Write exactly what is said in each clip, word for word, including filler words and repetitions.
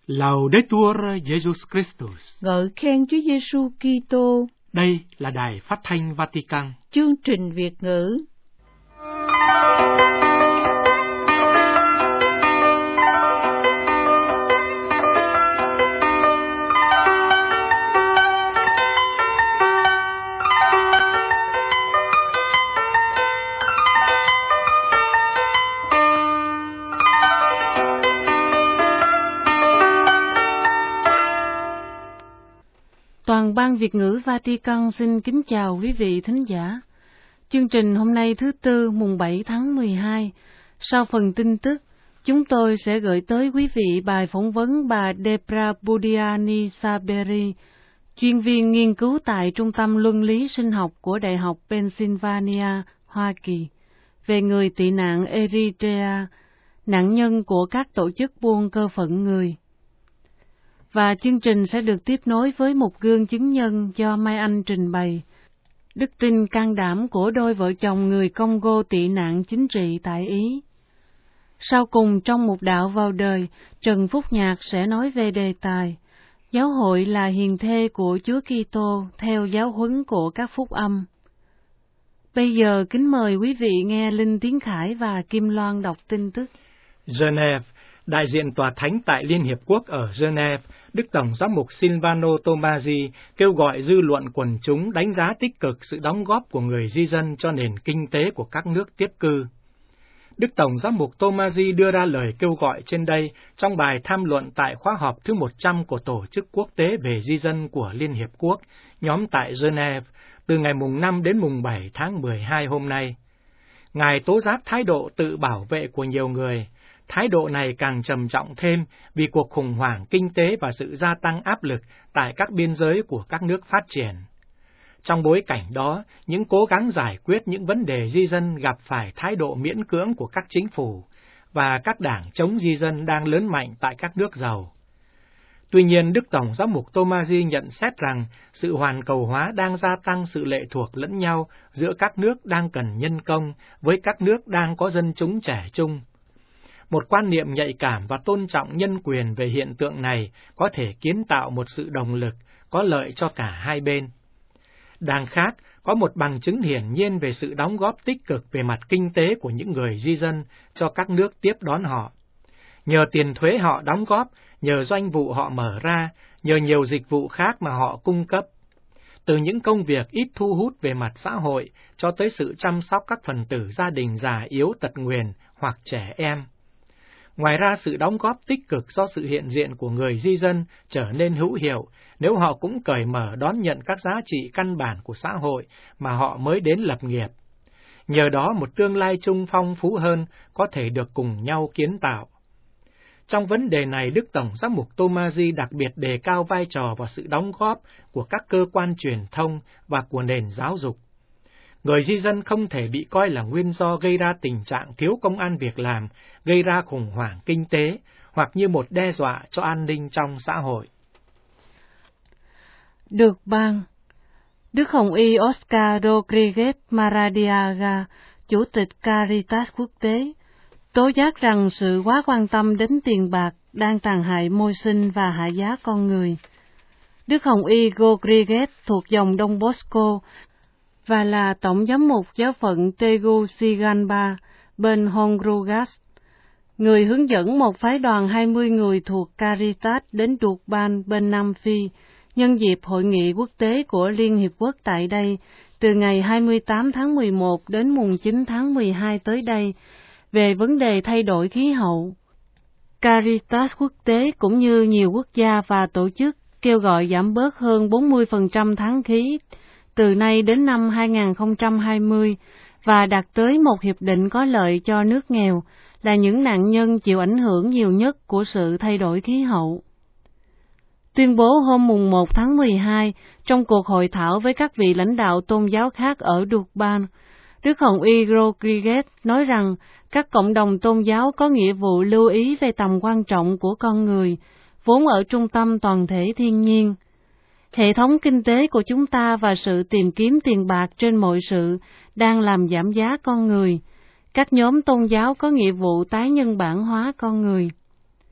Laudetur Jesus Christus. Ngợi khen Chúa Giêsu Kitô. Đây là Đài Phát thanh Vatican. Chương trình Việt ngữ. Toàn ban Việt ngữ Vatican xin kính chào quý vị thính giả. Chương trình hôm nay thứ Tư mùng bảy tháng mười hai. Sau phần tin tức, chúng tôi sẽ gửi tới quý vị bài phỏng vấn bà Debra Budiani Saberi, chuyên viên nghiên cứu tại Trung tâm Luân lý Sinh học của Đại học Pennsylvania, Hoa Kỳ, về người tị nạn Eritrea, nạn nhân của các tổ chức buôn cơ phận người. Và chương trình sẽ được tiếp nối với một gương chứng nhân do Mai Anh trình bày, đức tin can đảm của đôi vợ chồng người Congo tị nạn chính trị tại Ý. Sau cùng trong một đạo vào đời, Trần Phúc Nhạc sẽ nói về đề tài Giáo hội là hiền thê của Chúa Kitô theo giáo huấn của các phúc âm. Bây giờ kính mời quý vị nghe Linh Tiến Khải và Kim Loan đọc tin tức. Geneva, đại diện Tòa Thánh tại Liên Hiệp Quốc ở Geneva, Đức Tổng Giám mục Silvano Tomasi kêu gọi dư luận quần chúng đánh giá tích cực sự đóng góp của người di dân cho nền kinh tế của các nước tiếp cư. Đức Tổng Giám mục Tomasi đưa ra lời kêu gọi trên đây trong bài tham luận tại khóa họp thứ một trăm của Tổ chức Quốc tế về Di dân của Liên Hiệp Quốc, nhóm tại Geneva, từ ngày mùng năm đến mùng bảy tháng mười hai hôm nay. Ngài tố giác thái độ tự bảo vệ của nhiều người. Thái độ này càng trầm trọng thêm vì cuộc khủng hoảng kinh tế và sự gia tăng áp lực tại các biên giới của các nước phát triển. Trong bối cảnh đó, những cố gắng giải quyết những vấn đề di dân gặp phải thái độ miễn cưỡng của các chính phủ và các đảng chống di dân đang lớn mạnh tại các nước giàu. Tuy nhiên, Đức Tổng Giám mục Tomasi nhận xét rằng sự hoàn cầu hóa đang gia tăng sự lệ thuộc lẫn nhau giữa các nước đang cần nhân công với các nước đang có dân chúng trẻ trung. Một quan niệm nhạy cảm và tôn trọng nhân quyền về hiện tượng này có thể kiến tạo một sự đồng lực, có lợi cho cả hai bên. Đằng khác, có một bằng chứng hiển nhiên về sự đóng góp tích cực về mặt kinh tế của những người di dân cho các nước tiếp đón họ. Nhờ tiền thuế họ đóng góp, nhờ doanh vụ họ mở ra, nhờ nhiều dịch vụ khác mà họ cung cấp. Từ những công việc ít thu hút về mặt xã hội cho tới sự chăm sóc các phần tử gia đình già yếu tật nguyền hoặc trẻ em. Ngoài ra, sự đóng góp tích cực do sự hiện diện của người di dân trở nên hữu hiệu nếu họ cũng cởi mở đón nhận các giá trị căn bản của xã hội mà họ mới đến lập nghiệp. Nhờ đó, một tương lai chung phong phú hơn có thể được cùng nhau kiến tạo. Trong vấn đề này, Đức Tổng Giám mục Tomasi đặc biệt đề cao vai trò và sự đóng góp của các cơ quan truyền thông và của nền giáo dục. Người di dân không thể bị coi là nguyên do gây ra tình trạng thiếu công ăn việc làm, gây ra khủng hoảng kinh tế, hoặc như một đe dọa cho an ninh trong xã hội. Được ban, Đức Hồng Y Oscar Rodriguez Maradiaga, Chủ tịch Caritas Quốc tế, tố giác rằng sự quá quan tâm đến tiền bạc đang tàn hại môi sinh và hạ giá con người. Đức Hồng Y Rodriguez thuộc dòng Đông Bosco và là Tổng giám mục giáo phận Tegucigalpa bên Honduras, người hướng dẫn một phái đoàn hai mươi người thuộc Caritas đến Durban bên Nam Phi, nhân dịp hội nghị quốc tế của Liên Hiệp Quốc tại đây, từ ngày hai mươi tám tháng mười một đến mùng chín tháng mười hai tới đây, về vấn đề thay đổi khí hậu. Caritas quốc tế cũng như nhiều quốc gia và tổ chức kêu gọi giảm bớt hơn bốn mươi phần trăm tháng khí từ nay đến năm hai nghìn không trăm hai mươi và đạt tới một hiệp định có lợi cho nước nghèo, là những nạn nhân chịu ảnh hưởng nhiều nhất của sự thay đổi khí hậu. Tuyên bố hôm mùng một tháng mười hai, trong cuộc hội thảo với các vị lãnh đạo tôn giáo khác ở Durban, Đức Hồng Y Rodriguez nói rằng các cộng đồng tôn giáo có nghĩa vụ lưu ý về tầm quan trọng của con người, vốn ở trung tâm toàn thể thiên nhiên. Hệ thống kinh tế của chúng ta và sự tìm kiếm tiền bạc trên mọi sự đang làm giảm giá con người. Các nhóm tôn giáo có nghĩa vụ tái nhân bản hóa con người.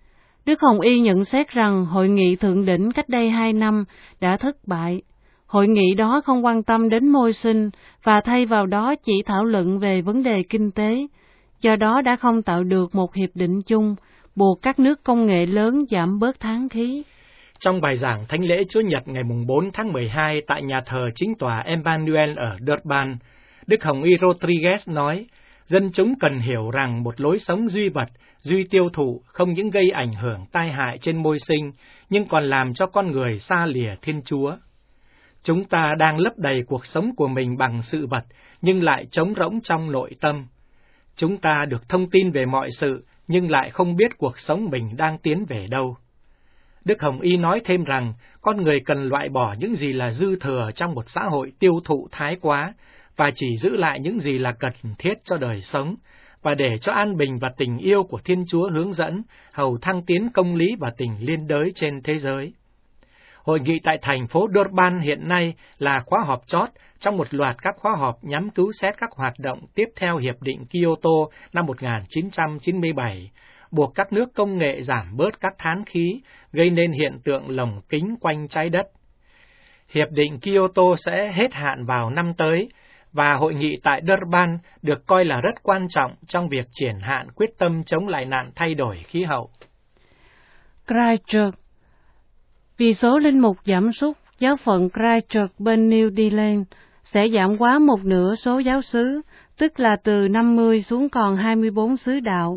Đức Hồng Y nhận xét rằng hội nghị thượng đỉnh cách đây hai năm đã thất bại. Hội nghị đó không quan tâm đến môi sinh và thay vào đó chỉ thảo luận về vấn đề kinh tế, do đó đã không tạo được một hiệp định chung, buộc các nước công nghệ lớn giảm bớt tháng khí. Trong bài giảng Thánh lễ Chúa Nhật ngày bốn tháng mười hai tại nhà thờ chính tòa Emmanuel ở Durban, Đức Hồng Y Rodriguez nói, dân chúng cần hiểu rằng một lối sống duy vật, duy tiêu thụ không những gây ảnh hưởng tai hại trên môi sinh, nhưng còn làm cho con người xa lìa Thiên Chúa. Chúng ta đang lấp đầy cuộc sống của mình bằng sự vật, nhưng lại trống rỗng trong nội tâm. Chúng ta được thông tin về mọi sự, nhưng lại không biết cuộc sống mình đang tiến về đâu. Đức Hồng Y nói thêm rằng, con người cần loại bỏ những gì là dư thừa trong một xã hội tiêu thụ thái quá, và chỉ giữ lại những gì là cần thiết cho đời sống, và để cho an bình và tình yêu của Thiên Chúa hướng dẫn, hầu thăng tiến công lý và tình liên đới trên thế giới. Hội nghị tại thành phố Durban hiện nay là khóa họp chót trong một loạt các khóa họp nhằm cứu xét các hoạt động tiếp theo Hiệp định Kyoto năm một nghìn chín trăm chín mươi bảy, buộc các nước công nghệ giảm bớt các than khí, gây nên hiện tượng lồng kính quanh trái đất. Hiệp định Kyoto sẽ hết hạn vào năm tới, và hội nghị tại Durban được coi là rất quan trọng trong việc triển hạn quyết tâm chống lại nạn thay đổi khí hậu. Christchurch. Vì số linh mục giảm sút, giáo phận Christchurch bên New Zealand sẽ giảm quá một nửa số giáo xứ, tức là từ năm mươi xuống còn hai mươi bốn xứ đạo.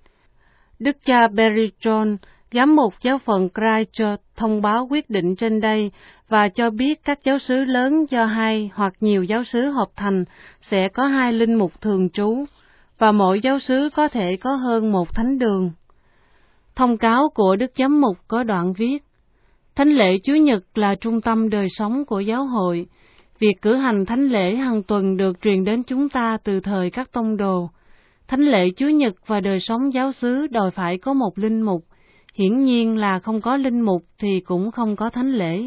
Đức cha Barry John, giám mục giáo phận Christchurch, thông báo quyết định trên đây và cho biết các giáo xứ lớn do hai hoặc nhiều giáo xứ hợp thành sẽ có hai linh mục thường trú, và mỗi giáo xứ có thể có hơn một thánh đường. Thông cáo của Đức Giám mục có đoạn viết, Thánh lễ Chúa Nhật là trung tâm đời sống của giáo hội. Việc cử hành thánh lễ hàng tuần được truyền đến chúng ta từ thời các tông đồ. Thánh lễ Chúa Nhật và đời sống giáo xứ đòi phải có một linh mục. Hiển nhiên là không có linh mục thì cũng không có thánh lễ.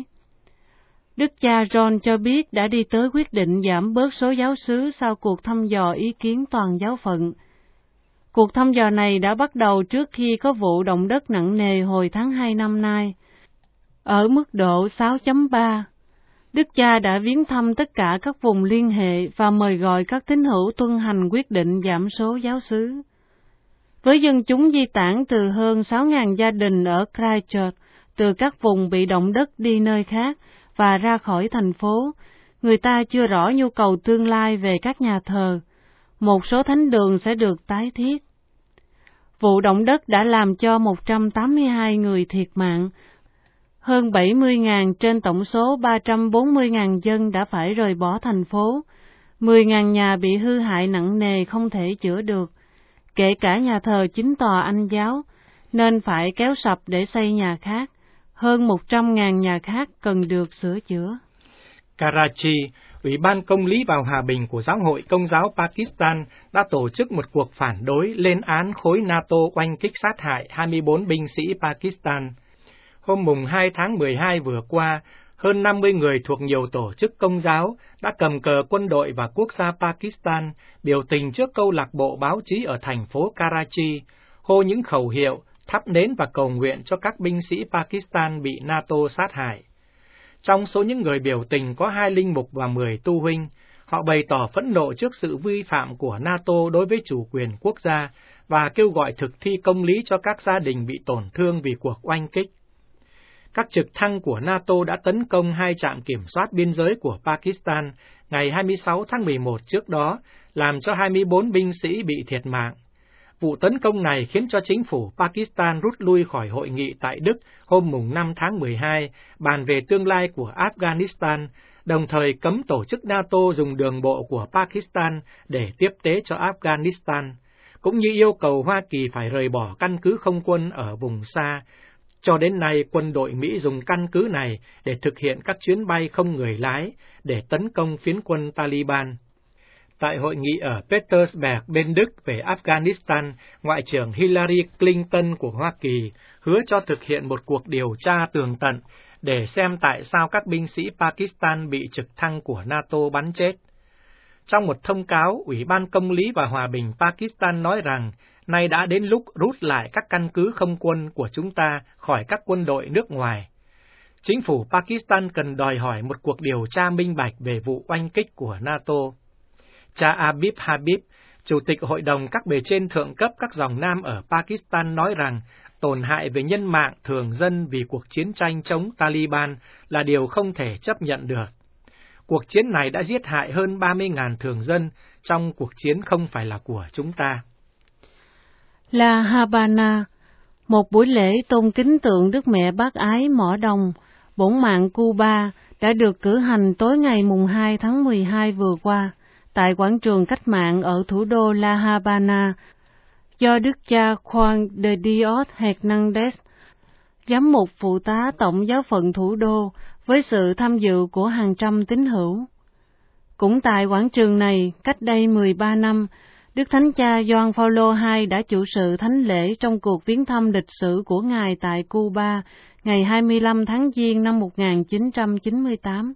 Đức cha John cho biết đã đi tới quyết định giảm bớt số giáo xứ sau cuộc thăm dò ý kiến toàn giáo phận. Cuộc thăm dò này đã bắt đầu trước khi có vụ động đất nặng nề hồi tháng hai năm nay. Ở mức độ sáu chấm ba, Đức cha đã viếng thăm tất cả các vùng liên hệ và mời gọi các tín hữu tuân hành quyết định giảm số giáo xứ. Với dân chúng di tản từ hơn sáu nghìn gia đình ở Christchurch, từ các vùng bị động đất đi nơi khác và ra khỏi thành phố, người ta chưa rõ nhu cầu tương lai về các nhà thờ. Một số thánh đường sẽ được tái thiết. Vụ động đất đã làm cho một trăm tám mươi hai người thiệt mạng. Hơn bảy mươi nghìn trên tổng số ba trăm bốn mươi nghìn dân đã phải rời bỏ thành phố. mười nghìn nhà bị hư hại nặng nề không thể chữa được, kể cả nhà thờ chính tòa Anh giáo, nên phải kéo sập để xây nhà khác. Hơn một trăm nghìn nhà khác cần được sửa chữa. Karachi, Ủy ban Công lý và Hòa bình của Giáo hội Công giáo Pakistan đã tổ chức một cuộc phản đối lên án khối NATO oanh kích sát hại hai mươi bốn binh sĩ Pakistan. Hôm mùng hai tháng mười hai vừa qua, hơn năm mươi người thuộc nhiều tổ chức công giáo đã cầm cờ quân đội và quốc gia Pakistan biểu tình trước câu lạc bộ báo chí ở thành phố Karachi, hô những khẩu hiệu, thắp nến và cầu nguyện cho các binh sĩ Pakistan bị NATO sát hại. Trong số những người biểu tình có hai linh mục và mười tu huynh. Họ bày tỏ phẫn nộ trước sự vi phạm của NATO đối với chủ quyền quốc gia và kêu gọi thực thi công lý cho các gia đình bị tổn thương vì cuộc oanh kích. Các trực thăng của NATO đã tấn công hai trạm kiểm soát biên giới của Pakistan ngày hai mươi sáu tháng mười một trước đó, làm cho hai mươi bốn binh sĩ bị thiệt mạng. Vụ tấn công này khiến cho chính phủ Pakistan rút lui khỏi hội nghị tại Đức hôm mùng năm tháng mười hai, bàn về tương lai của Afghanistan, đồng thời cấm tổ chức NATO dùng đường bộ của Pakistan để tiếp tế cho Afghanistan, cũng như yêu cầu Hoa Kỳ phải rời bỏ căn cứ không quân ở vùng xa. Cho đến nay, quân đội Mỹ dùng căn cứ này để thực hiện các chuyến bay không người lái để tấn công phiến quân Taliban. Tại hội nghị ở Petersburg bên Đức về Afghanistan, Ngoại trưởng Hillary Clinton của Hoa Kỳ hứa cho thực hiện một cuộc điều tra tường tận để xem tại sao các binh sĩ Pakistan bị trực thăng của NATO bắn chết. Trong một thông cáo, Ủy ban Công lý và Hòa bình Pakistan nói rằng nay đã đến lúc rút lại các căn cứ không quân của chúng ta khỏi các quân đội nước ngoài. Chính phủ Pakistan cần đòi hỏi một cuộc điều tra minh bạch về vụ oanh kích của NATO. Cha Abib Habib, Chủ tịch Hội đồng các bề trên thượng cấp các dòng Nam ở Pakistan nói rằng tổn hại về nhân mạng thường dân vì cuộc chiến tranh chống Taliban là điều không thể chấp nhận được. Cuộc chiến này đã giết hại hơn ba mươi nghìn thường dân, trong cuộc chiến không phải là của chúng ta. La Habana, một buổi lễ tôn kính tượng Đức Mẹ Bác Ái Mỏ Đồng, bổn mạng Cuba đã được cử hành tối ngày mùng hai tháng mười hai vừa qua tại quảng trường cách mạng ở thủ đô La Habana, do Đức cha Juan de Dios Hernández, giám mục phụ tá Tổng giáo phận thủ đô, với sự tham dự của hàng trăm tín hữu. Cũng tại quảng trường này, cách đây mười ba năm, Đức Thánh Cha Gioan Phaolô đệ nhị đã chủ sự thánh lễ trong cuộc viếng thăm lịch sử của Ngài tại Cuba ngày hai mươi lăm tháng Giêng năm một nghìn chín trăm chín mươi tám.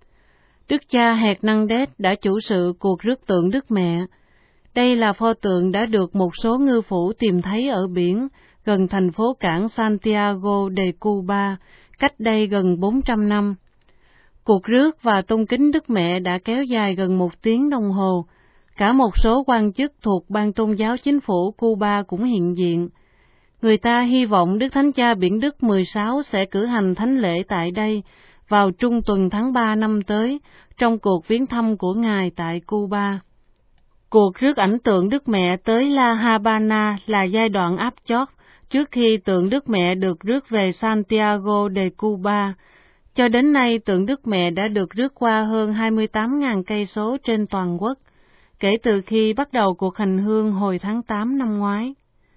Đức cha Hernández đã chủ sự cuộc rước tượng Đức Mẹ. Đây là pho tượng đã được một số ngư phủ tìm thấy ở biển gần thành phố cảng Santiago de Cuba cách đây gần bốn trăm năm. Cuộc rước và tôn kính Đức Mẹ đã kéo dài gần một tiếng đồng hồ. Cả một số quan chức thuộc ban tôn giáo chính phủ Cuba cũng hiện diện. Người ta hy vọng Đức Thánh Cha Biển Đức mười sáu sẽ cử hành thánh lễ tại đây vào trung tuần tháng ba năm tới, trong cuộc viếng thăm của Ngài tại Cuba. Cuộc rước ảnh tượng Đức Mẹ tới La Habana là giai đoạn áp chót trước khi tượng Đức Mẹ được rước về Santiago de Cuba. Cho đến nay, tượng Đức Mẹ đã được rước qua hơn hai mươi tám nghìn cây số trên toàn quốc, kể từ khi bắt đầu cuộc hành hương hồi tháng tám năm ngoái.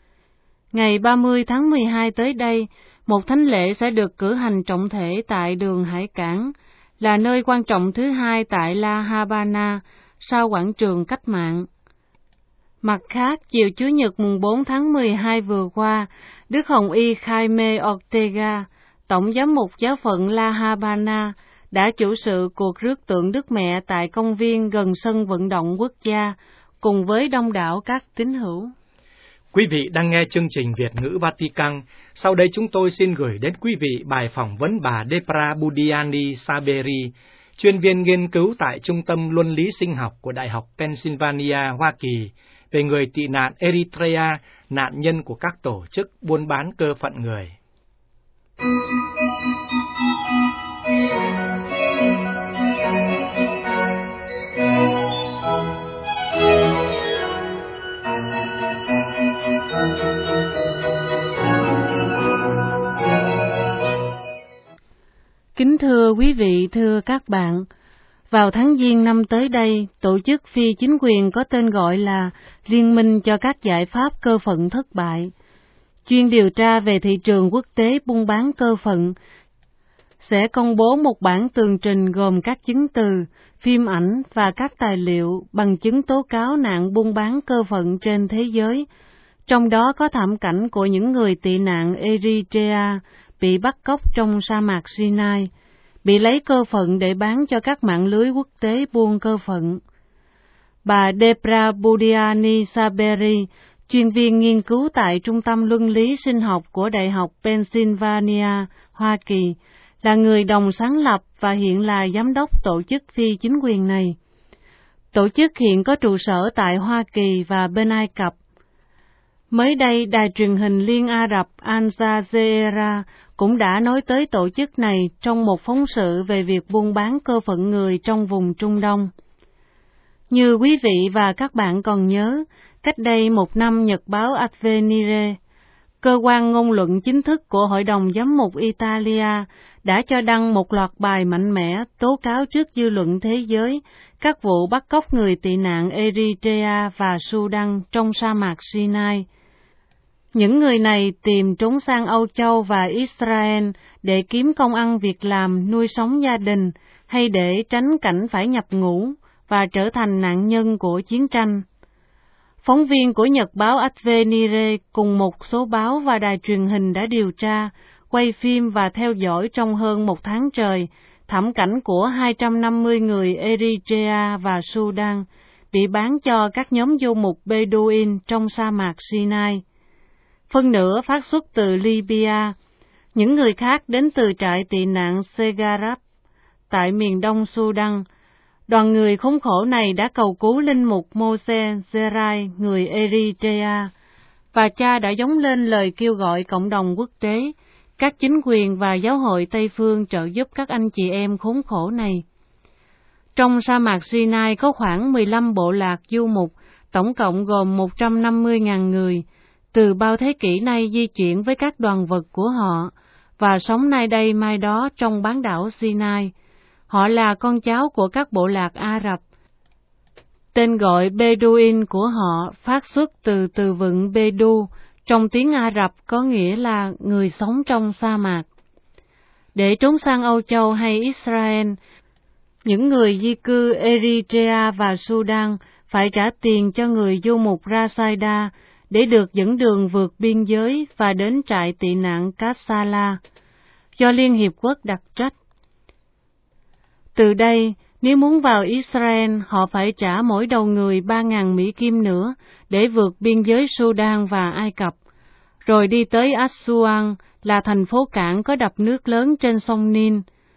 Ngày ba mươi tháng mười hai tới đây, một thánh lễ sẽ được cử hành trọng thể tại đường Hải Cảng, là nơi quan trọng thứ hai tại La Habana, sau quảng trường cách mạng. Mặt khác, chiều Chủ nhật mùng bốn tháng mười hai vừa qua, Đức Hồng Y Jaime Ortega, Tổng giám mục giáo phận La Habana, đã chủ sự cuộc rước tượng Đức Mẹ tại công viên gần sân vận động quốc gia, cùng với đông đảo các tín hữu. Quý vị đang nghe chương trình Việt ngữ Vatican. Sau đây chúng tôi xin gửi đến quý vị bài phỏng vấn bà Debra Budiani Saberi, chuyên viên nghiên cứu tại Trung tâm Luân lý Sinh học của Đại học Pennsylvania, Hoa Kỳ, về người tị nạn Eritrea, nạn nhân của các tổ chức buôn bán cơ phận người. Kính thưa quý vị, thưa các bạn, vào tháng Giêng năm tới đây, tổ chức phi chính quyền có tên gọi là Liên minh cho các giải pháp cơ phận thất bại, chuyên điều tra về thị trường quốc tế buôn bán cơ phận, sẽ công bố một bản tường trình gồm các chứng từ, phim ảnh và các tài liệu bằng chứng tố cáo nạn buôn bán cơ phận trên thế giới, trong đó có thảm cảnh của những người tị nạn Eritrea bị bắt cóc trong sa mạc Sinai, bị lấy cơ phận để bán cho các mạng lưới quốc tế buôn cơ phận. Bà Debra Budiani Saberi, chuyên viên nghiên cứu tại Trung tâm Luân lý Sinh học của Đại học Pennsylvania, Hoa Kỳ, là người đồng sáng lập và hiện là giám đốc tổ chức phi chính quyền này. Tổ chức hiện có trụ sở tại Hoa Kỳ và bên Ai Cập. Mới đây, đài truyền hình Liên Ả Rập Al Jazeera cũng đã nói tới tổ chức này trong một phóng sự về việc buôn bán cơ phận người trong vùng Trung Đông. Như quý vị và các bạn còn nhớ, cách đây một năm, nhật báo Avvenire, cơ quan ngôn luận chính thức của Hội đồng Giám mục Italia, đã cho đăng một loạt bài mạnh mẽ tố cáo trước dư luận thế giới các vụ bắt cóc người tị nạn Eritrea và Sudan trong sa mạc Sinai. Những người này tìm trốn sang Âu Châu và Israel để kiếm công ăn việc làm, nuôi sống gia đình, hay để tránh cảnh phải nhập ngũ và trở thành nạn nhân của chiến tranh. Phóng viên của nhật báo Avvenire cùng một số báo và đài truyền hình đã điều tra, quay phim và theo dõi trong hơn một tháng trời thảm cảnh của hai trăm năm mươi người Eritrea và Sudan bị bán cho các nhóm du mục Bedouin trong sa mạc Sinai. Phân nửa phát xuất từ Libya, những người khác đến từ trại tị nạn Segarab tại miền đông Sudan. Đoàn người khốn khổ này đã cầu cứu linh mục Moses Zerai, người Eritrea, và cha đã gióng lên lời kêu gọi cộng đồng quốc tế, các chính quyền và giáo hội Tây phương trợ giúp các anh chị em khốn khổ này. Trong sa mạc Sinai có khoảng mười lăm bộ lạc du mục, tổng cộng gồm một trăm năm mươi nghìn người, từ bao thế kỷ nay di chuyển với các đoàn vật của họ, và sống nay đây mai đó trong bán đảo Sinai. Họ là con cháu của các bộ lạc Ả Rập. Tên gọi Bedouin của họ phát xuất từ từ vựng Bedu, trong tiếng Ả Rập có nghĩa là người sống trong sa mạc. Để trốn sang Âu Châu hay Israel, những người di cư Eritrea và Sudan phải trả tiền cho người du mục Rasaida để được dẫn đường vượt biên giới và đến trại tị nạn Kassala, do Liên Hiệp Quốc đặc trách. Từ đây, nếu muốn vào Israel, họ phải trả mỗi đầu người ba nghìn Mỹ Kim nữa để vượt biên giới Sudan và Ai Cập, rồi đi tới Assuan, là thành phố cảng có đập nước lớn trên sông Nin.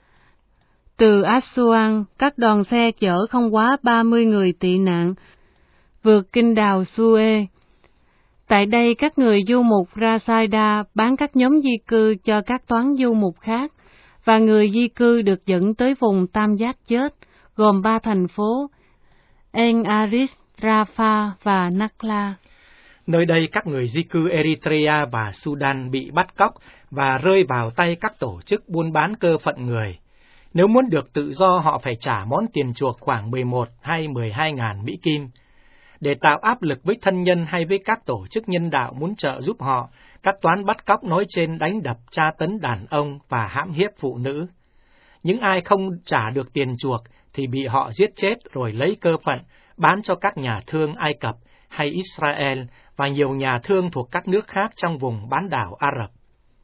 Từ Assuan, các đoàn xe chở không quá ba mươi người tị nạn, vượt kinh đào Suez. Tại đây, các người du mục Rasaida bán các nhóm di cư cho các toán du mục khác, và người di cư được dẫn tới vùng tam giác chết, gồm ba thành phố, En Aris, Rafah và Nakla. Nơi đây các người di cư Eritrea và Sudan bị bắt cóc và rơi vào tay các tổ chức buôn bán cơ phận người. Nếu muốn được tự do, họ phải trả món tiền chuộc khoảng mười một hay mười hai ngàn Mỹ Kim. Để tạo áp lực với thân nhân hay với các tổ chức nhân đạo muốn trợ giúp họ, các toán bắt cóc nói trên đánh đập, tra tấn đàn ông và hãm hiếp phụ nữ. Những ai không trả được tiền chuộc thì bị họ giết chết rồi lấy cơ phận bán cho các nhà thương Ai Cập hay Israel và nhiều nhà thương thuộc các nước khác trong vùng bán đảo Ả Rập.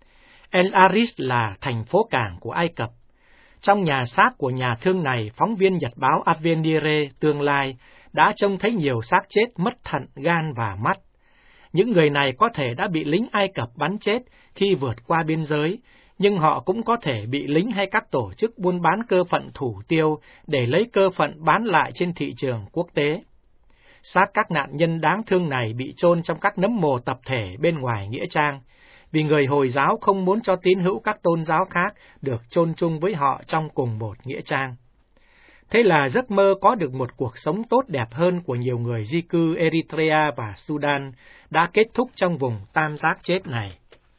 El Aris là thành phố cảng của Ai Cập. Trong nhà xác của nhà thương này, phóng viên nhật báo Avenir tương lai đã trông thấy nhiều xác chết mất thận, gan và mắt. Những người này có thể đã bị lính Ai Cập bắn chết khi vượt qua biên giới, nhưng họ cũng có thể bị lính hay các tổ chức buôn bán cơ phận thủ tiêu để lấy cơ phận bán lại trên thị trường quốc tế. Xác các nạn nhân đáng thương này bị chôn trong các nấm mồ tập thể bên ngoài nghĩa trang, vì người Hồi giáo không muốn cho tín hữu các tôn giáo khác được chôn chung với họ trong cùng một nghĩa trang. Thế là giấc mơ có được một cuộc sống tốt đẹp hơn của nhiều người di cư Eritrea và Sudan đã kết thúc trong vùng tam giác chết này.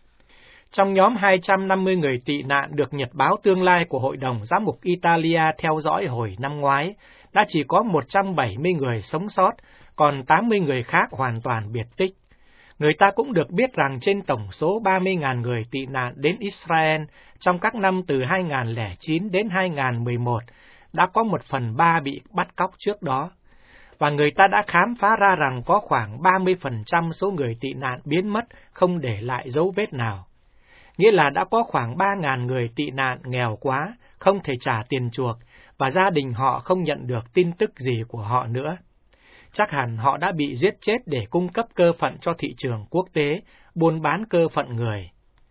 Trong nhóm hai trăm năm mươi người tị nạn được Nhật báo Tương lai của Hội đồng Giám mục Italia theo dõi hồi năm ngoái, đã chỉ có một trăm bảy mươi người sống sót, còn tám mươi người khác hoàn toàn biệt tích. Người ta cũng được biết rằng trên tổng số ba mươi nghìn người tị nạn đến Israel trong các năm từ hai nghìn không trăm lẻ chín đến hai nghìn không trăm mười một, đã có một phần ba bị bắt cóc trước đó. Và người ta đã khám phá ra rằng có khoảng ba mươi phần trăm số người tị nạn biến mất không để lại dấu vết nào. Nghĩa là đã có khoảng ba nghìn người tị nạn nghèo quá, không thể trả tiền chuộc, và gia đình họ không nhận được tin tức gì của họ nữa. Chắc hẳn họ đã bị giết chết để cung cấp cơ phận cho thị trường quốc tế, buôn bán cơ phận người.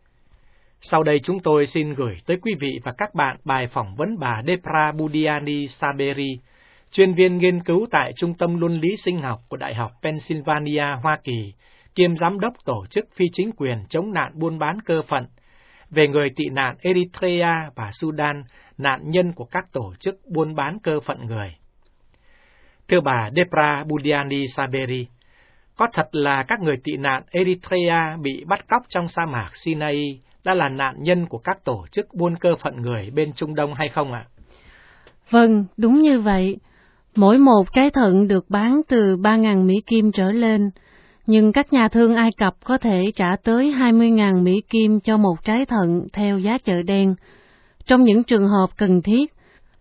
Sau đây chúng tôi xin gửi tới quý vị và các bạn bài phỏng vấn bà Debra Budiani Saberi, chuyên viên nghiên cứu tại Trung tâm Luân lý Sinh học của Đại học Pennsylvania, Hoa Kỳ, kiêm giám đốc tổ chức phi chính quyền chống nạn buôn bán cơ phận, về người tị nạn Eritrea và Sudan, nạn nhân của các tổ chức buôn bán cơ phận người. Thưa bà Debra Budiani Saberi, có thật là các người tị nạn Eritrea bị bắt cóc trong sa mạc Sinai đã là nạn nhân của các tổ chức buôn cơ phận người bên Trung Đông hay không ạ? Vâng, đúng như vậy. Mỗi một trái thận được bán từ ba nghìn Mỹ Kim trở lên, nhưng các nhà thương Ai Cập có thể trả tới hai mươi nghìn Mỹ Kim cho một trái thận theo giá chợ đen, trong những trường hợp cần thiết,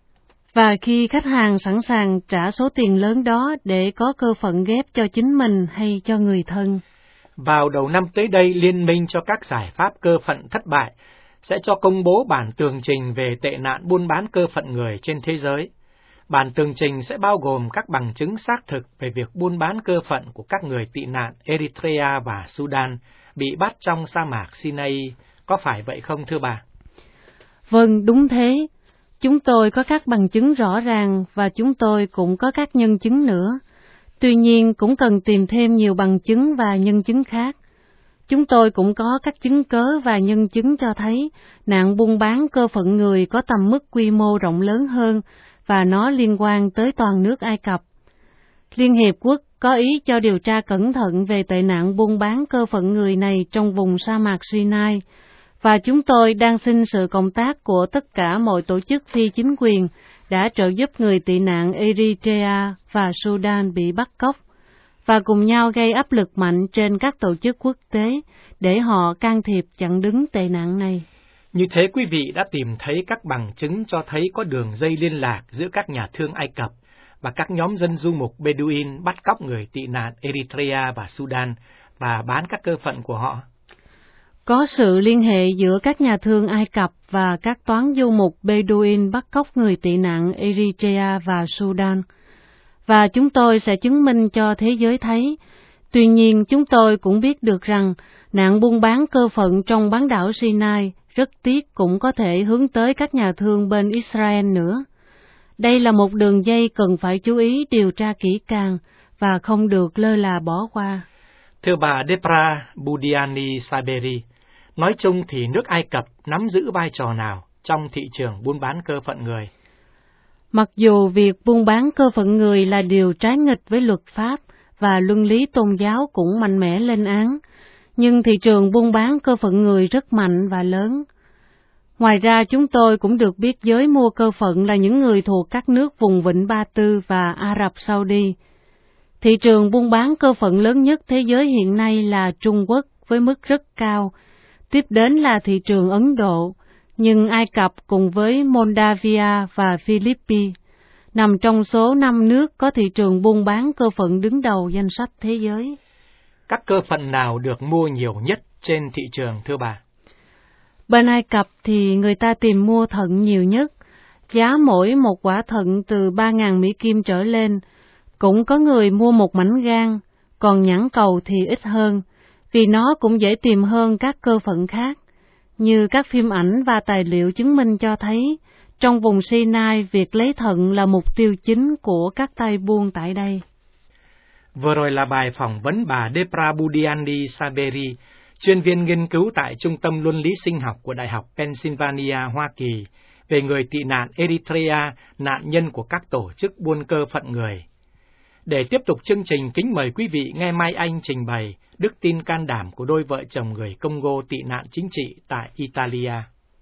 và khi khách hàng sẵn sàng trả số tiền lớn đó để có cơ phận ghép cho chính mình hay cho người thân. Vào đầu năm tới đây, Liên minh cho các giải pháp cơ phận thất bại sẽ cho công bố bản tường trình về tệ nạn buôn bán cơ phận người trên thế giới. Bản tường trình sẽ bao gồm các bằng chứng xác thực về việc buôn bán cơ phận của các người tị nạn Eritrea và Sudan bị bắt trong sa mạc Sinai. Có phải vậy không thưa bà? Vâng, đúng thế. Chúng tôi có các bằng chứng rõ ràng và chúng tôi cũng có các nhân chứng nữa. Tuy nhiên cũng cần tìm thêm nhiều bằng chứng và nhân chứng khác. Chúng tôi cũng có các chứng cớ và nhân chứng cho thấy nạn buôn bán cơ phận người có tầm mức quy mô rộng lớn hơn và nó liên quan tới toàn nước Ai Cập. Liên Hiệp Quốc có ý cho điều tra cẩn thận về tệ nạn buôn bán cơ phận người này trong vùng sa mạc Sinai, và chúng tôi đang xin sự cộng tác của tất cả mọi tổ chức phi chính quyền đã trợ giúp người tị nạn Eritrea và Sudan bị bắt cóc, và cùng nhau gây áp lực mạnh trên các tổ chức quốc tế để họ can thiệp chặn đứng tệ nạn này. Như thế quý vị đã tìm thấy các bằng chứng cho thấy có đường dây liên lạc giữa các nhà thương Ai Cập và các nhóm dân du mục Bedouin bắt cóc người tị nạn Eritrea và Sudan và bán các cơ phận của họ. Có sự liên hệ giữa các nhà thương Ai Cập và các toán du mục Bedouin bắt cóc người tị nạn Eritrea và Sudan, và chúng tôi sẽ chứng minh cho thế giới thấy. Tuy nhiên, chúng tôi cũng biết được rằng nạn buôn bán cơ phận trong bán đảo Sinai rất tiếc cũng có thể hướng tới các nhà thương bên Israel nữa. Đây là một đường dây cần phải chú ý điều tra kỹ càng và không được lơ là bỏ qua. Thưa bà Debra Budiani Saberi, nói chung thì nước Ai Cập nắm giữ vai trò nào trong thị trường buôn bán cơ phận người? Mặc dù việc buôn bán cơ phận người là điều trái nghịch với luật pháp và luân lý tôn giáo cũng mạnh mẽ lên án, nhưng thị trường buôn bán cơ phận người rất mạnh và lớn. Ngoài ra, chúng tôi cũng được biết giới mua cơ phận là những người thuộc các nước vùng Vịnh Ba Tư và Ả Rập Saudi. Thị trường buôn bán cơ phận lớn nhất thế giới hiện nay là Trung Quốc với mức rất cao, tiếp đến là thị trường Ấn Độ, nhưng Ai Cập cùng với Moldavia và Philippines nằm trong số năm nước có thị trường buôn bán cơ phận đứng đầu danh sách thế giới. Các cơ phận nào được mua nhiều nhất trên thị trường thưa bà? Bên Ai Cập thì người ta tìm mua thận nhiều nhất, giá mỗi một quả thận từ ba nghìn Mỹ Kim trở lên. Cũng có người mua một mảnh gan, còn nhãn cầu thì ít hơn, vì nó cũng dễ tìm hơn các cơ phận khác. Như các phim ảnh và tài liệu chứng minh cho thấy, trong vùng Sinai, việc lấy thận là mục tiêu chính của các tay buôn tại đây. Vừa rồi là bài phỏng vấn bà Debra Budiani Saberi, chuyên viên nghiên cứu tại Trung tâm Luân lý Sinh học của Đại học Pennsylvania, Hoa Kỳ, về người tị nạn Eritrea, nạn nhân của các tổ chức buôn cơ phận người. Để tiếp tục chương trình, kính mời quý vị nghe Mai Anh trình bày đức tin can đảm của đôi vợ chồng người Congo tị nạn chính trị tại Italia.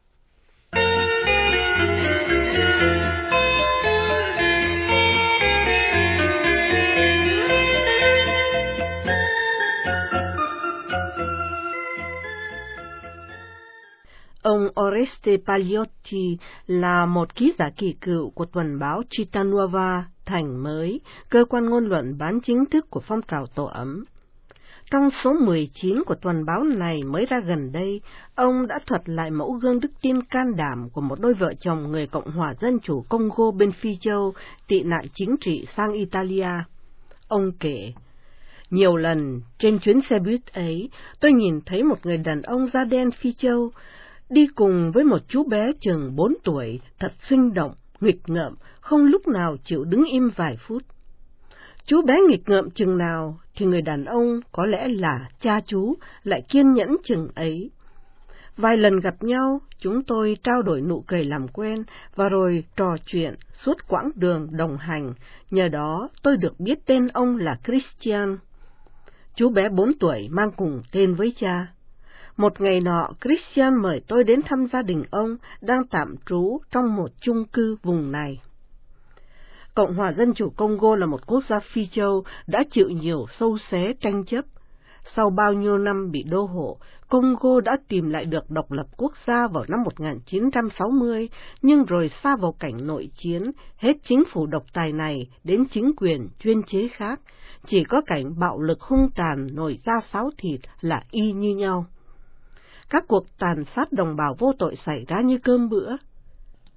Ông Oreste Pagliotti là một ký giả kỳ cựu của tuần báo Città Nuova, Thành Mới, cơ quan ngôn luận bán chính thức của phong trào tổ ấm. Trong số mười chín của tuần báo này mới ra gần đây, ông đã thuật lại mẫu gương đức tin can đảm của một đôi vợ chồng người Cộng hòa Dân chủ Congo bên Phi Châu tị nạn chính trị sang Italia. Ông kể, nhiều lần trên chuyến xe buýt ấy, tôi nhìn thấy một người đàn ông da đen Phi Châu đi cùng với một chú bé chừng bốn tuổi, thật sinh động, nghịch ngợm, không lúc nào chịu đứng im vài phút. Chú bé nghịch ngợm chừng nào thì người đàn ông có lẽ là cha chú lại kiên nhẫn chừng ấy. Vài lần gặp nhau, chúng tôi trao đổi nụ cười làm quen và rồi trò chuyện suốt quãng đường đồng hành, nhờ đó tôi được biết tên ông là Christian. Chú bé bốn tuổi mang cùng tên với cha. Một ngày nọ, Christian mời tôi đến thăm gia đình ông đang tạm trú trong một chung cư vùng này. Cộng hòa Dân chủ Congo là một quốc gia Phi Châu đã chịu nhiều xâu xé tranh chấp. Sau bao nhiêu năm bị đô hộ, Congo đã tìm lại được độc lập quốc gia vào năm một nghìn chín trăm sáu mươi, nhưng rồi sa vào cảnh nội chiến, hết chính phủ độc tài này đến chính quyền chuyên chế khác, chỉ có cảnh bạo lực hung tàn nổi da sáo thịt là y như nhau. Các cuộc tàn sát đồng bào vô tội xảy ra như cơm bữa.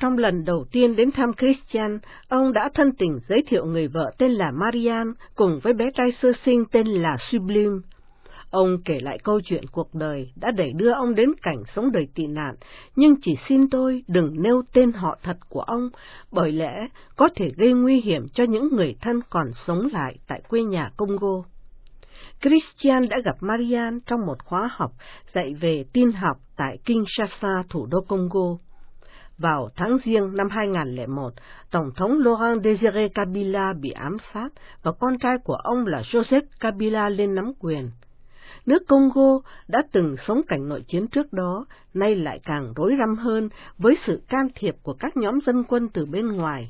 Trong lần đầu tiên đến thăm Christian, ông đã thân tình giới thiệu người vợ tên là Marianne cùng với bé trai sơ sinh tên là Sublime. Ông kể lại câu chuyện cuộc đời đã đẩy đưa ông đến cảnh sống đời tị nạn, nhưng chỉ xin tôi đừng nêu tên họ thật của ông, bởi lẽ có thể gây nguy hiểm cho những người thân còn sống lại tại quê nhà Congo. Christian đã gặp Marianne trong một khóa học dạy về tin học tại Kinshasa, thủ đô Congo. Vào tháng Giêng năm hai nghìn không trăm lẻ một, Tổng thống Laurent Désiré Kabila bị ám sát và con trai của ông là Joseph Kabila lên nắm quyền. Nước Congo đã từng sống cảnh nội chiến trước đó, nay lại càng rối rắm hơn với sự can thiệp của các nhóm dân quân từ bên ngoài.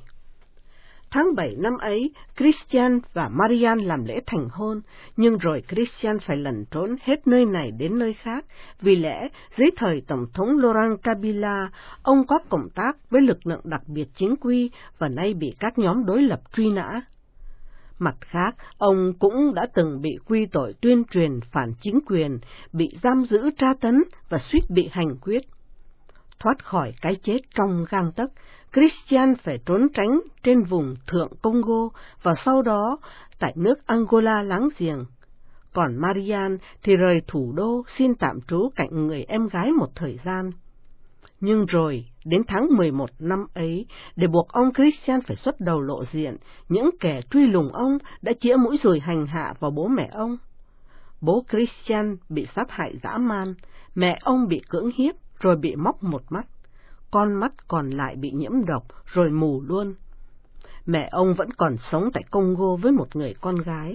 Tháng bảy năm ấy, Christian và Marianne làm lễ thành hôn, nhưng rồi Christian phải lẩn trốn hết nơi này đến nơi khác, vì lẽ dưới thời Tổng thống Laurent Kabila, ông có cộng tác với lực lượng đặc biệt chính quy và nay bị các nhóm đối lập truy nã. Mặt khác, ông cũng đã từng bị quy tội tuyên truyền phản chính quyền, bị giam giữ tra tấn và suýt bị hành quyết. Thoát khỏi cái chết trong gang tấc, Christian phải trốn tránh trên vùng thượng Congo và sau đó tại nước Angola láng giềng. Còn Marianne thì rời thủ đô xin tạm trú cạnh người em gái một thời gian. Nhưng rồi, đến tháng mười một năm ấy, để buộc ông Christian phải xuất đầu lộ diện, những kẻ truy lùng ông đã chĩa mũi dùi hành hạ vào bố mẹ ông. Bố Christian bị sát hại dã man, mẹ ông bị cưỡng hiếp rồi bị móc một mắt, con mắt còn lại bị nhiễm độc rồi mù luôn. Mẹ ông vẫn còn sống tại Congo với một người con gái.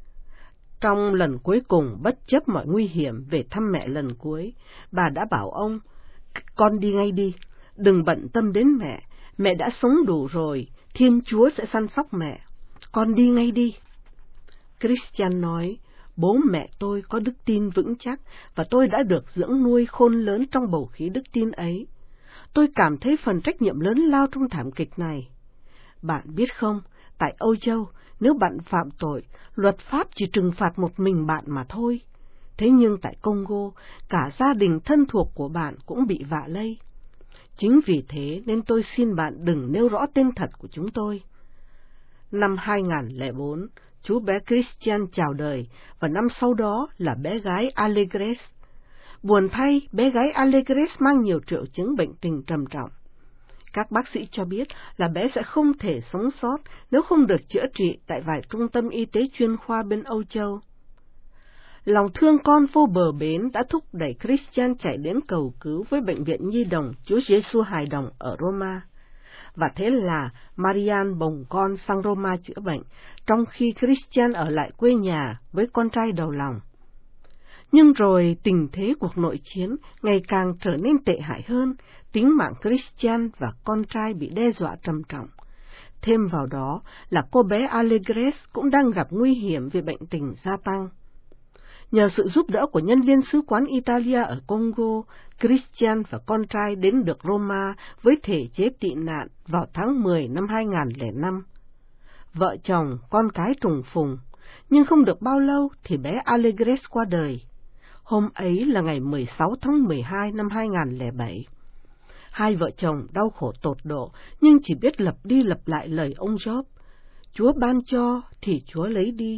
Trong lần cuối cùng bất chấp mọi nguy hiểm về thăm mẹ lần cuối, bà đã bảo ông, con đi ngay đi, đừng bận tâm đến mẹ, mẹ đã sống đủ rồi, Thiên Chúa sẽ săn sóc mẹ, con đi ngay đi. Christian nói, bố mẹ tôi có đức tin vững chắc và tôi đã được dưỡng nuôi khôn lớn trong bầu khí đức tin ấy. Tôi cảm thấy phần trách nhiệm lớn lao trong thảm kịch này. Bạn biết không, tại Âu Châu, nếu bạn phạm tội, luật pháp chỉ trừng phạt một mình bạn mà thôi. Thế nhưng tại Congo, cả gia đình thân thuộc của bạn cũng bị vạ lây. Chính vì thế nên tôi xin bạn đừng nêu rõ tên thật của chúng tôi. Năm hai nghìn không trăm lẻ bốn, chú bé Christian chào đời, và năm sau đó là bé gái Allegres. Buồn thay, bé gái Allegres mang nhiều triệu chứng bệnh tình trầm trọng. Các bác sĩ cho biết là bé sẽ không thể sống sót nếu không được chữa trị tại vài trung tâm y tế chuyên khoa bên Âu Châu. Lòng thương con vô bờ bến đã thúc đẩy Christian chạy đến cầu cứu với Bệnh viện Nhi đồng Chúa Giêsu Hài Đồng ở Roma. Và thế là Marianne bồng con sang Roma chữa bệnh, trong khi Christian ở lại quê nhà với con trai đầu lòng. Nhưng rồi tình thế cuộc nội chiến ngày càng trở nên tệ hại hơn, tính mạng Christian và con trai bị đe dọa trầm trọng. Thêm vào đó là cô bé Allegres cũng đang gặp nguy hiểm vì bệnh tình gia tăng. Nhờ sự giúp đỡ của nhân viên sứ quán Italia ở Congo, Christian và con trai đến được Roma với thể chế tị nạn vào tháng mười năm hai nghìn không trăm lẻ năm. Vợ chồng, con cái trùng phùng, nhưng không được bao lâu thì bé Allegres qua đời. Hôm ấy là ngày mười sáu tháng mười hai năm hai nghìn không trăm lẻ bảy. Hai vợ chồng đau khổ tột độ, nhưng chỉ biết lặp đi lặp lại lời ông Job. Chúa ban cho thì Chúa lấy đi.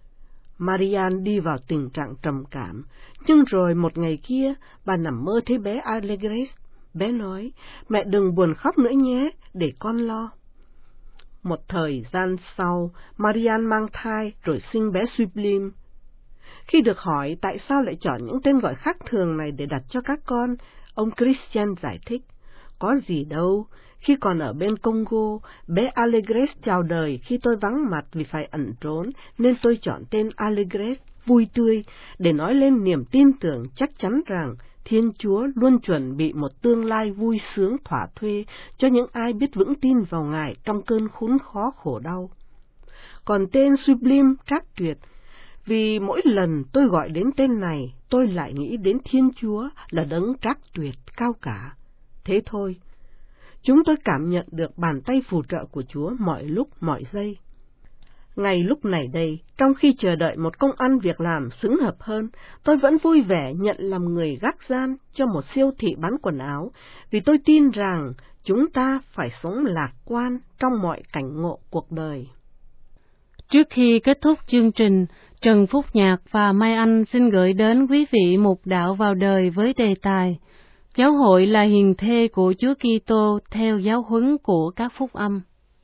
Marianne đi vào tình trạng trầm cảm, nhưng rồi một ngày kia, bà nằm mơ thấy bé Allegres. Bé nói, mẹ đừng buồn khóc nữa nhé, để con lo. Một thời gian sau, Marianne mang thai rồi sinh bé Sublime. Khi được hỏi tại sao lại chọn những tên gọi khác thường này để đặt cho các con, ông Christian giải thích, có gì đâu, khi còn ở bên Congo, bé Allegres chào đời khi tôi vắng mặt vì phải ẩn trốn, nên tôi chọn tên Allegres, vui tươi, để nói lên niềm tin tưởng chắc chắn rằng Thiên Chúa luôn chuẩn bị một tương lai vui sướng thỏa thuê cho những ai biết vững tin vào Ngài trong cơn khốn khó khổ đau. Còn tên Sublime trác tuyệt, vì mỗi lần tôi gọi đến tên này, tôi lại nghĩ đến Thiên Chúa là đấng trác tuyệt cao cả. Thế thôi, chúng tôi cảm nhận được bàn tay phù trợ của Chúa mọi lúc mọi giây. Ngay lúc này đây, trong khi chờ đợi một công ăn việc làm xứng hợp hơn, tôi vẫn vui vẻ nhận làm người gác gian cho một siêu thị bán quần áo, vì tôi tin rằng chúng ta phải sống lạc quan trong mọi cảnh ngộ cuộc đời. Trước khi kết thúc chương trình, Trần Phúc Nhạc và Mai Anh xin gửi đến quý vị mục đạo vào đời với đề tài Giáo hội là hiền thê của Chúa Kitô theo giáo huấn của các phúc âm.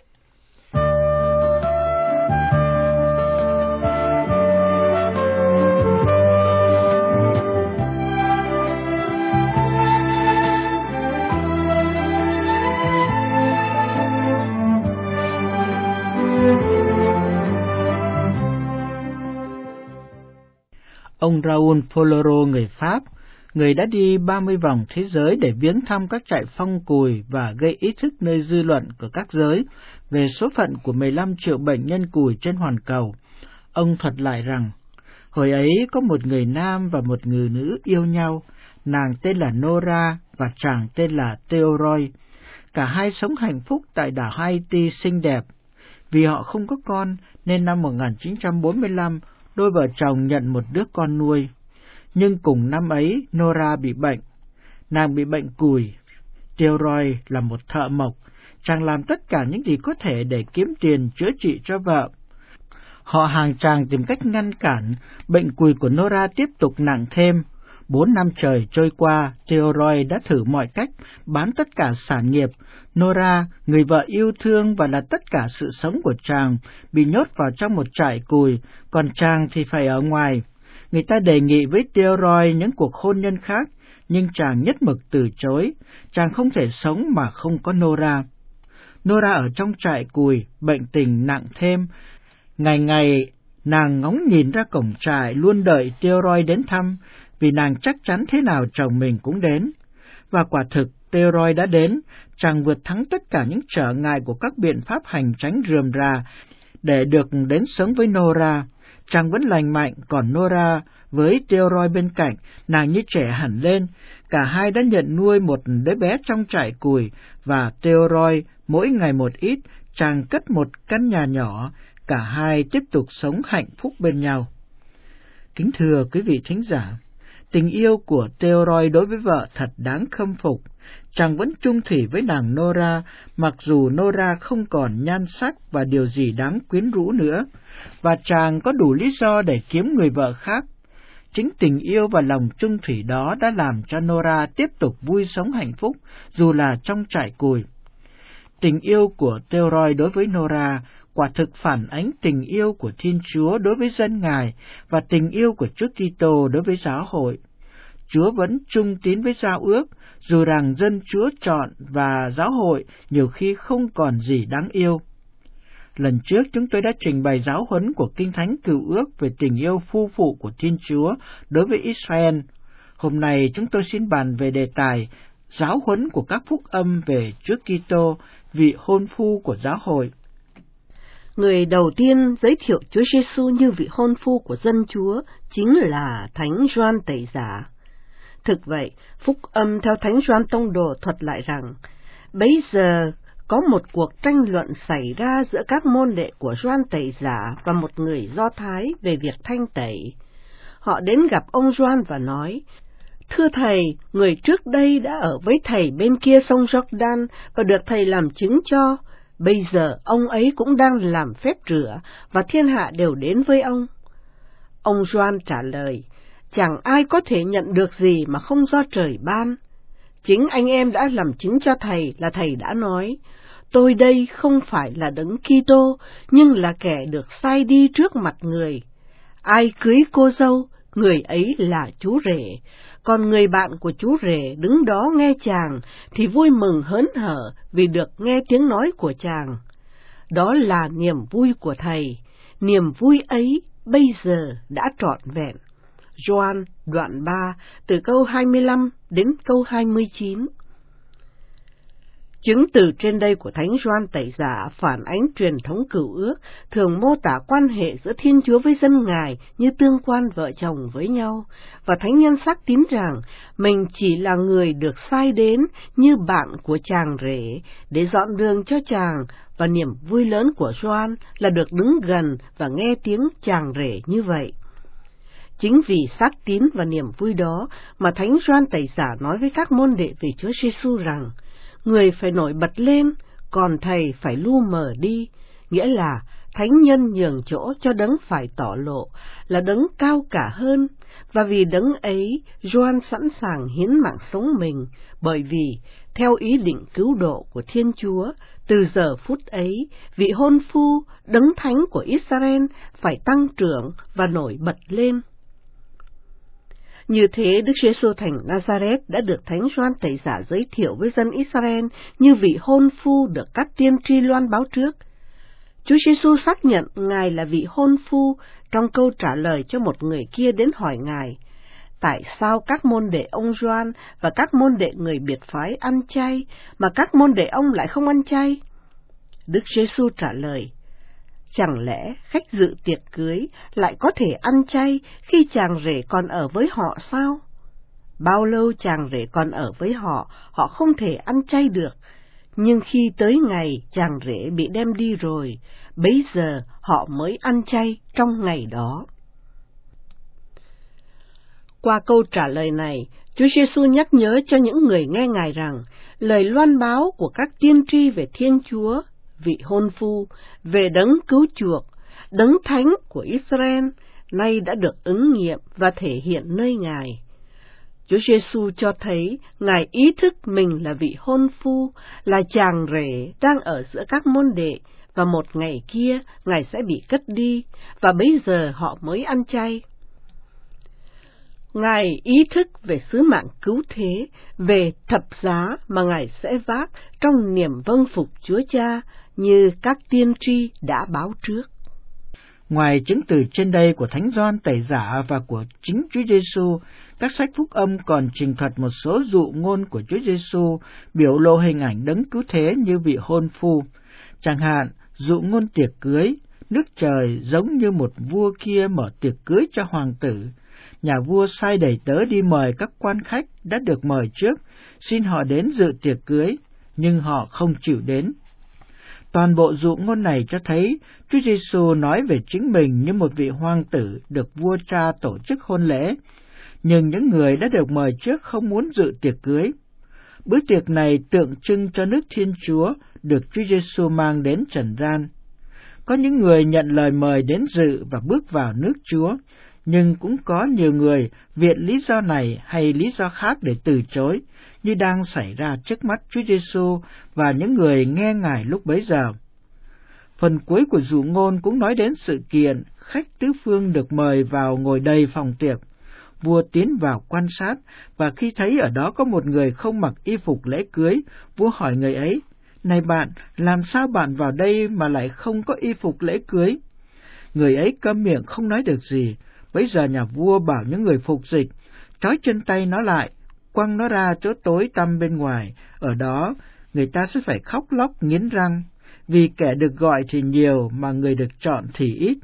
Ông Raoul Foloro người Pháp, người đã đi ba mươi vòng thế giới để viếng thăm các trại phong cùi và gây ý thức nơi dư luận của các giới về số phận của mười lăm triệu bệnh nhân cùi trên hoàn cầu. Ông thuật lại rằng, hồi ấy có một người nam và một người nữ yêu nhau, nàng tên là Nora và chàng tên là Theoroy. Cả hai sống hạnh phúc tại đảo Haiti xinh đẹp. Vì họ không có con, nên năm một nghìn chín trăm bốn mươi lăm, đôi vợ chồng nhận một đứa con nuôi. Nhưng cùng năm ấy, Nora bị bệnh. Nàng bị bệnh cùi. Theoroy là một thợ mộc. Chàng làm tất cả những gì có thể để kiếm tiền chữa trị cho vợ. Họ hàng chàng tìm cách ngăn cản, bệnh cùi của Nora tiếp tục nặng thêm. Bốn năm trời trôi qua, Theoroy đã thử mọi cách, bán tất cả sản nghiệp. Nora, người vợ yêu thương và là tất cả sự sống của chàng, bị nhốt vào trong một trại cùi, còn chàng thì phải ở ngoài. Người ta đề nghị với Theoroy những cuộc hôn nhân khác, nhưng chàng nhất mực từ chối. Chàng không thể sống mà không có Nora. Nora ở trong trại cùi, bệnh tình nặng thêm. Ngày ngày, nàng ngóng nhìn ra cổng trại, luôn đợi Theoroy đến thăm, vì nàng chắc chắn thế nào chồng mình cũng đến. Và quả thực, Theoroy đã đến, chàng vượt thắng tất cả những trở ngại của các biện pháp hành tránh rườm rà để được đến sống với Nora. Chàng vẫn lành mạnh, còn Nora với Theoroy bên cạnh, nàng như trẻ hẳn lên. Cả hai đã nhận nuôi một đứa bé trong trại cùi, và Theoroy mỗi ngày một ít, chàng cất một căn nhà nhỏ, cả hai tiếp tục sống hạnh phúc bên nhau. Kính thưa quý vị thính giả, tình yêu của Theoroy đối với vợ thật đáng khâm phục. Chàng vẫn chung thủy với nàng Nora, mặc dù Nora không còn nhan sắc và điều gì đáng quyến rũ nữa, và chàng có đủ lý do để kiếm người vợ khác. Chính tình yêu và lòng chung thủy đó đã làm cho Nora tiếp tục vui sống hạnh phúc, dù là trong trại cùi. Tình yêu của Theoroy đối với Nora quả thực phản ánh tình yêu của Thiên Chúa đối với dân Ngài và tình yêu của Chúa Kitô đối với giáo hội. Chúa vẫn trung tín với giao ước, dù rằng dân Chúa chọn và giáo hội nhiều khi không còn gì đáng yêu. Lần trước chúng tôi đã trình bày giáo huấn của Kinh Thánh Cựu Ước về tình yêu phu phụ của Thiên Chúa đối với Israel. Hôm nay chúng tôi xin bàn về đề tài giáo huấn của các phúc âm về Chúa Kitô, vị hôn phu của giáo hội. Người đầu tiên giới thiệu Chúa Giêsu như vị hôn phu của dân Chúa chính là Thánh Gioan Tẩy Giả. Thực vậy, phúc âm theo Thánh Gioan Tông Đồ thuật lại rằng, bấy giờ có một cuộc tranh luận xảy ra giữa các môn đệ của Gioan Tẩy Giả và một người Do Thái về việc thanh tẩy. Họ đến gặp ông Gioan và nói, thưa thầy, người trước đây đã ở với thầy bên kia sông Jordan và được thầy làm chứng cho. Bây giờ ông ấy cũng đang làm phép rửa và thiên hạ đều đến với ông. Ông Gioan trả lời, chẳng ai có thể nhận được gì mà không do trời ban. Chính anh em đã làm chứng cho thầy là thầy đã nói, tôi đây không phải là Đấng Kitô, nhưng là kẻ được sai đi trước mặt người. Ai cưới cô dâu, người ấy là chú rể, còn người bạn của chú rể đứng đó nghe chàng thì vui mừng hớn hở vì được nghe tiếng nói của chàng. Đó là niềm vui của thầy, niềm vui ấy bây giờ đã trọn vẹn. Gioan đoạn ba từ câu hai mươi lăm đến câu hai mươi chín. Chứng từ trên đây của Thánh Gioan Tẩy Giả phản ánh truyền thống cựu ước, thường mô tả quan hệ giữa Thiên Chúa với dân Ngài như tương quan vợ chồng với nhau, và Thánh Nhân xác tín rằng mình chỉ là người được sai đến như bạn của chàng rể để dọn đường cho chàng, và niềm vui lớn của Gioan là được đứng gần và nghe tiếng chàng rể như vậy. Chính vì xác tín và niềm vui đó mà Thánh Gioan Tẩy Giả nói với các môn đệ về Chúa Giêsu rằng người phải nổi bật lên, còn thầy phải lu mờ đi, nghĩa là thánh nhân nhường chỗ cho đấng phải tỏ lộ, là đấng cao cả hơn, và vì đấng ấy, Gioan sẵn sàng hiến mạng sống mình, bởi vì, theo ý định cứu độ của Thiên Chúa, từ giờ phút ấy, vị hôn phu, đấng thánh của Israel phải tăng trưởng và nổi bật lên. Như thế, Đức Giêsu thành Nazareth đã được Thánh Gioan Tẩy Giả giới thiệu với dân Israel như vị hôn phu được các tiên tri loan báo trước. Chúa Giêsu xác nhận Ngài là vị hôn phu trong câu trả lời cho một người kia đến hỏi Ngài, tại sao các môn đệ ông Gioan và các môn đệ người biệt phái ăn chay, mà các môn đệ ông lại không ăn chay? Đức Giêsu trả lời, chẳng lẽ khách dự tiệc cưới lại có thể ăn chay khi chàng rể còn ở với họ sao? Bao lâu chàng rể còn ở với họ, họ không thể ăn chay được, nhưng khi tới ngày chàng rể bị đem đi rồi, bấy giờ họ mới ăn chay trong ngày đó. Qua câu trả lời này, Chúa Giêsu nhắc nhớ cho những người nghe Ngài rằng lời loan báo của các tiên tri về Thiên Chúa, vị hôn phu, về đấng cứu chuộc, đấng thánh của Israel, nay đã được ứng nghiệm và thể hiện nơi Ngài. Chúa Giêsu cho thấy Ngài ý thức mình là vị hôn phu, là chàng rể đang ở giữa các môn đệ, và một ngày kia Ngài sẽ bị cất đi, và bấy giờ họ mới ăn chay. Ngài ý thức về sứ mạng cứu thế, về thập giá mà Ngài sẽ vác trong niềm vâng phục Chúa Cha, như các tiên tri đã báo trước. Ngoài chứng từ trên đây của Thánh Gioan Tẩy Giả và của chính Chúa Giêsu, các sách phúc âm còn trình thuật một số dụ ngôn của Chúa Giêsu biểu lộ hình ảnh đấng cứu thế như vị hôn phu. Chẳng hạn, dụ ngôn tiệc cưới, nước trời giống như một vua kia mở tiệc cưới cho hoàng tử. Nhà vua sai đầy tớ đi mời các quan khách đã được mời trước, xin họ đến dự tiệc cưới, nhưng họ không chịu đến. Toàn bộ dụ ngôn này cho thấy Chúa Giêsu nói về chính mình như một vị hoàng tử được vua cha tổ chức hôn lễ, nhưng những người đã được mời trước không muốn dự tiệc cưới. Bữa tiệc này tượng trưng cho nước Thiên Chúa được Chúa Giêsu mang đến trần gian. Có những người nhận lời mời đến dự và bước vào nước Chúa, nhưng cũng có nhiều người viện lý do này hay lý do khác để từ chối, như đang xảy ra trước mắt Chúa Giêsu và những người nghe Ngài lúc bấy giờ. Phần cuối của dụ ngôn cũng nói đến sự kiện khách tứ phương được mời vào ngồi đầy phòng tiệc. Vua tiến vào quan sát, và khi thấy ở đó có một người không mặc y phục lễ cưới, vua hỏi người ấy, này bạn, làm sao bạn vào đây mà lại không có y phục lễ cưới? Người ấy câm miệng không nói được gì. Bấy giờ nhà vua bảo những người phục dịch, trói chân tay nó lại, quăng nó ra chỗ tối tăm bên ngoài, ở đó người ta sẽ phải khóc lóc nghiến răng, vì kẻ được gọi thì nhiều mà người được chọn thì ít.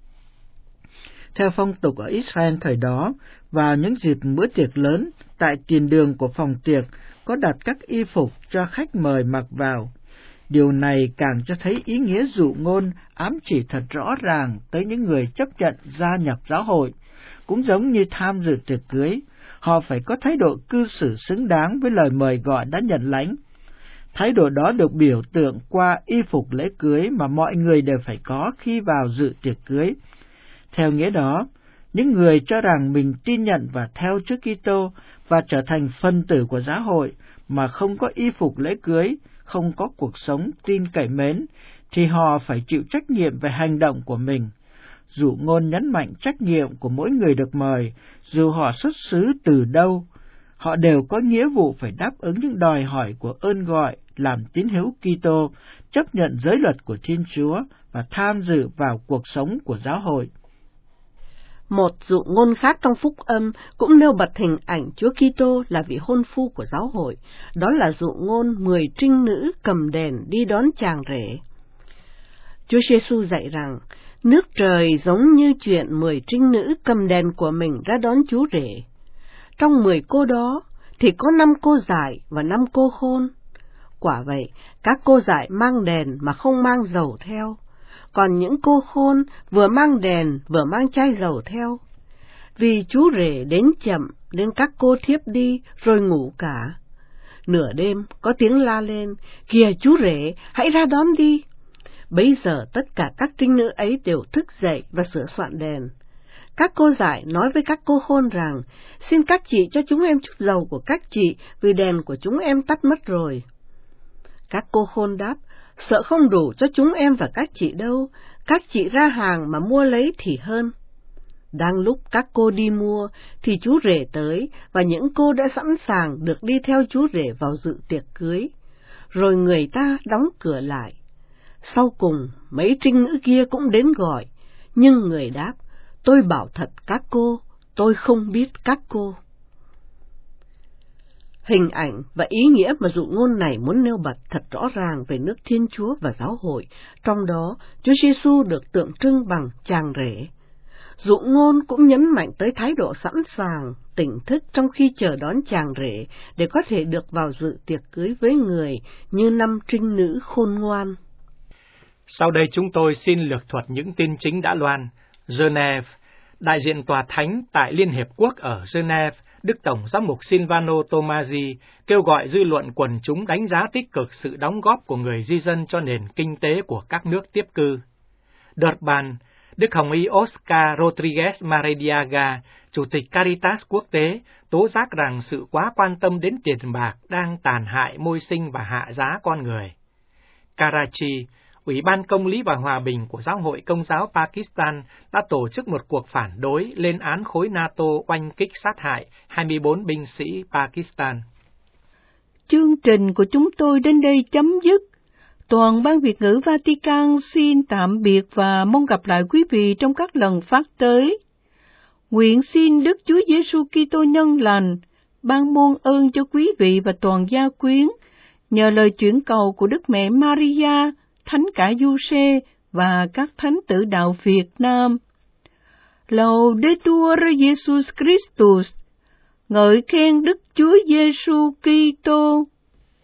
Theo phong tục ở Israel thời đó, vào những dịp bữa tiệc lớn, tại tiền đường của phòng tiệc có đặt các y phục cho khách mời mặc vào. Điều này càng cho thấy ý nghĩa dụ ngôn ám chỉ thật rõ ràng tới những người chấp nhận gia nhập giáo hội. Cũng giống như tham dự tiệc cưới, họ phải có thái độ cư xử xứng đáng với lời mời gọi đã nhận lãnh. Thái độ đó được biểu tượng qua y phục lễ cưới mà mọi người đều phải có khi vào dự tiệc cưới. Theo nghĩa đó, những người cho rằng mình tin nhận và theo Chúa Kitô và trở thành phân tử của giáo hội mà không có y phục lễ cưới, không có cuộc sống tin cậy mến, thì họ phải chịu trách nhiệm về hành động của mình. Dụ ngôn nhấn mạnh trách nhiệm của mỗi người được mời, dù họ xuất xứ từ đâu, họ đều có nghĩa vụ phải đáp ứng những đòi hỏi của ơn gọi làm tín hữu Kitô, chấp nhận giới luật của Thiên Chúa và tham dự vào cuộc sống của giáo hội. Một dụ ngôn khác trong Phúc Âm cũng nêu bật hình ảnh Chúa Kitô là vị hôn phu của giáo hội, đó là dụ ngôn mười trinh nữ cầm đèn đi đón chàng rể. Chúa Giêsu dạy rằng, nước trời giống như chuyện mười trinh nữ cầm đèn của mình ra đón chú rể. Trong mười cô đó thì có năm cô dại và năm cô khôn. Quả vậy, các cô dại mang đèn mà không mang dầu theo, còn những cô khôn vừa mang đèn vừa mang chai dầu theo. Vì chú rể đến chậm nên các cô thiếp đi rồi ngủ cả. Nửa đêm có tiếng la lên, kìa chú rể, hãy ra đón đi. Bấy giờ tất cả các trinh nữ ấy đều thức dậy và sửa soạn đèn. Các cô dại nói với các cô khôn rằng, xin các chị cho chúng em chút dầu của các chị, vì đèn của chúng em tắt mất rồi. Các cô khôn đáp, sợ không đủ cho chúng em và các chị đâu, các chị ra hàng mà mua lấy thì hơn. Đang lúc các cô đi mua, thì chú rể tới, và những cô đã sẵn sàng được đi theo chú rể vào dự tiệc cưới. Rồi người ta đóng cửa lại. Sau cùng, mấy trinh nữ kia cũng đến gọi, nhưng người đáp, tôi bảo thật các cô, tôi không biết các cô. Hình ảnh và ý nghĩa mà dụ ngôn này muốn nêu bật thật rõ ràng về nước Thiên Chúa và giáo hội, trong đó Chúa Giêsu được tượng trưng bằng chàng rể. Dụ ngôn cũng nhấn mạnh tới thái độ sẵn sàng, tỉnh thức trong khi chờ đón chàng rể để có thể được vào dự tiệc cưới với người như năm trinh nữ khôn ngoan. Sau đây chúng tôi xin lược thuật những tin chính đã loan. Geneva, đại diện tòa thánh tại Liên Hiệp Quốc ở Geneva, Đức Tổng giám mục Silvano Tomasi kêu gọi dư luận quần chúng đánh giá tích cực sự đóng góp của người di dân cho nền kinh tế của các nước tiếp cư. Durban, Đức Hồng Y Oscar Rodriguez Maradiaga, Chủ tịch Caritas quốc tế, tố giác rằng sự quá quan tâm đến tiền bạc đang tàn hại môi sinh và hạ giá con người. Karachi, Ủy ban Công lý và Hòa bình của Giáo hội Công giáo Pakistan đã tổ chức một cuộc phản đối lên án khối NATO oanh kích sát hại hai mươi bốn binh sĩ Pakistan. Chương trình của chúng tôi đến đây chấm dứt. Toàn ban Việt ngữ Vatican xin tạm biệt và mong gặp lại quý vị trong các lần phát tới. Nguyện xin Đức Chúa Giêsu Kitô nhân lành ban muôn ơn cho quý vị và toàn gia quyến, nhờ lời chuyển cầu của Đức Mẹ Maria, Thánh Cả Giuse và các thánh tử đạo Việt Nam. Laudetur Jesus Christus, ngợi khen Đức Chúa Giêsu Kitô.